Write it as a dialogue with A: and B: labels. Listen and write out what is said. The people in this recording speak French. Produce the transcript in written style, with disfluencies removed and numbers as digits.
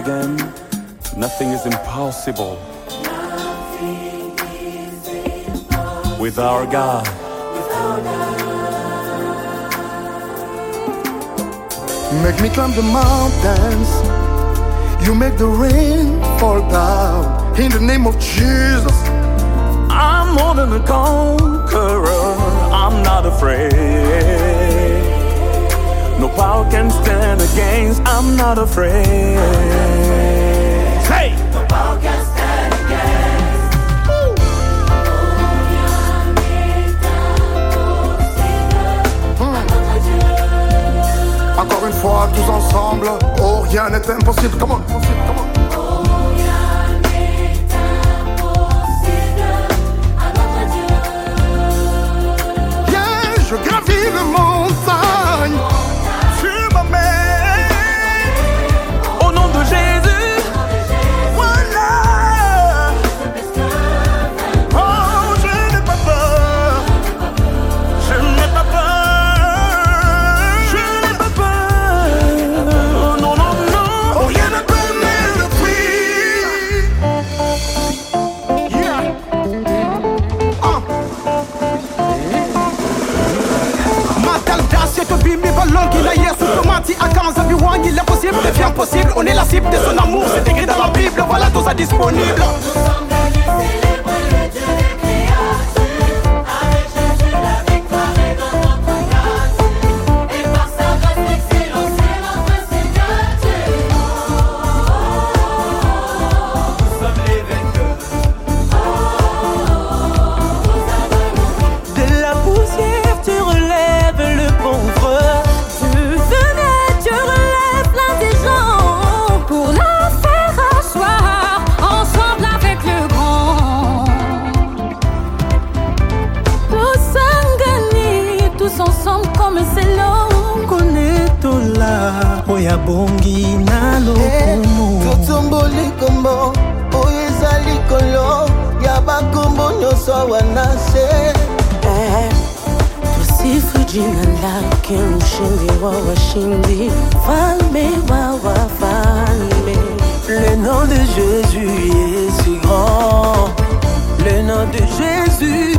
A: again. Nothing is impossible with our God.
B: Make me climb the mountains. You make the rain fall down. In the name of Jesus,
A: I'm more than a conqueror. I'm not afraid. No power can stand against. I'm not afraid. Hey! No power can stand against.
B: Encore une fois, tous ensemble. Oh, rien n'est impossible. Come on, come on. Je gravis le montagne, tu m'amènes
A: au nom de Jésus.
B: Voilà. Oh, je n'ai pas peur. Je n'ai pas peur.
A: Je n'ai pas peur. Non, non, non.
B: Oh, rien ne peut me le prix. Yeah.
C: Bimbi ballon qui la hier sous tomati à 15 avions, il est possible, devient possible. On est la cible de son amour, c'est écrit dans la Bible, voilà tout ça disponible.
D: Oya bongi na lokumu
E: Totomboli kombo Oyezali kolo Yaba kombo nyoso wanase
F: Tusifu jina lake mshindi wa washindi Falme wa wafalme.
E: Le nom de Jésus est si grand. Le nom de Jésus